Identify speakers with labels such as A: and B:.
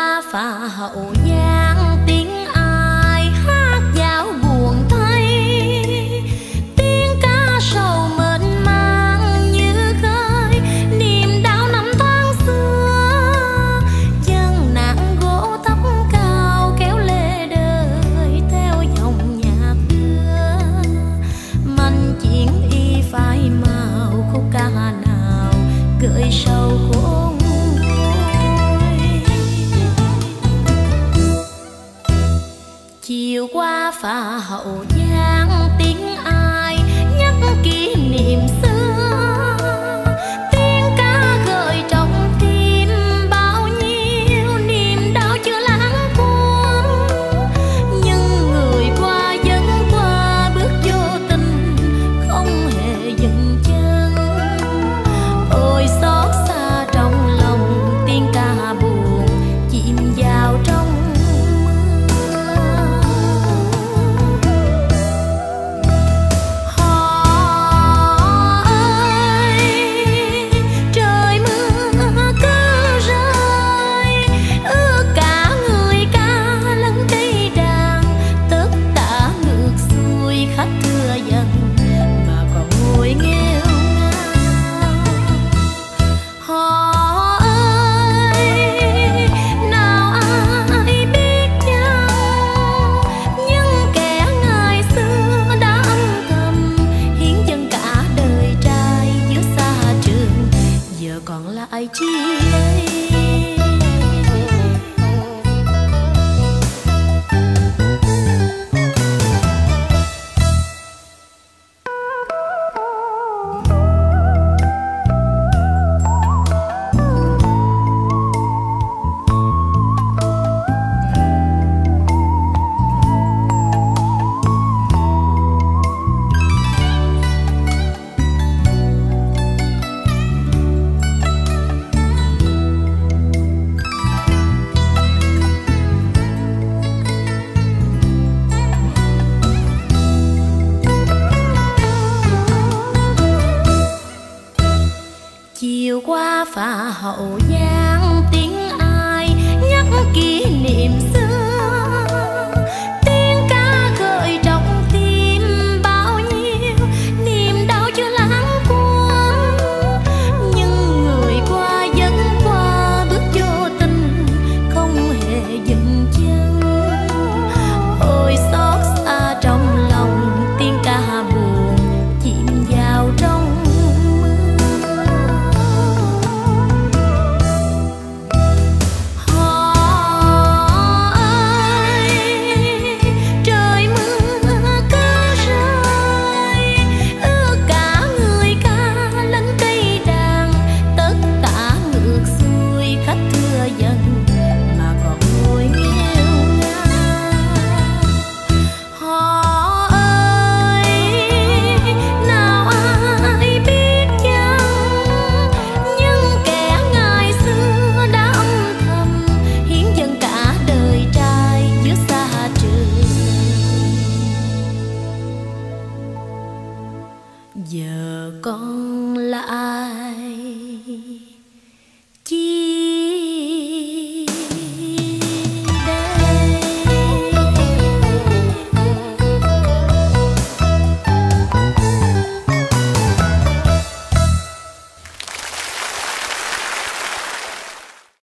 A: qua phà Hậu Giang tiếng ai hát dạo buồn thay, tiếng cá sầu mênh mang như khơi niềm đau năm tháng xưa. Chân nặng gỗ tóc cao kéo lê đời theo dòng nhạc đưa, manh chuyện y phai màu khúc ca nào gợi sầu khôn. Chiều qua phà Hậu Giang tiếng ai nhắc kỷ niệm xưa, tiếng ca gợi trong tim bao nhiêu niềm đau chưa lãng quên. Nhưng người qua vẫn qua bước vô tình không hề dừng chân. Ôi xót xa trong lòng tiếng ca buồn chìm vào trong chi đây. Chiều qua phà Hậu Giang tiếng ai nhắc kỷ niệm xưa, tiếng ca gợi trong tim bao nhiêu niềm đau chưa lãng quên. Nhưng người qua vẫn qua bước vô tình không hề dừng chân. Ôi xót xa trong lòng tiếng ca buồn chìm vào trong giờ con là ai.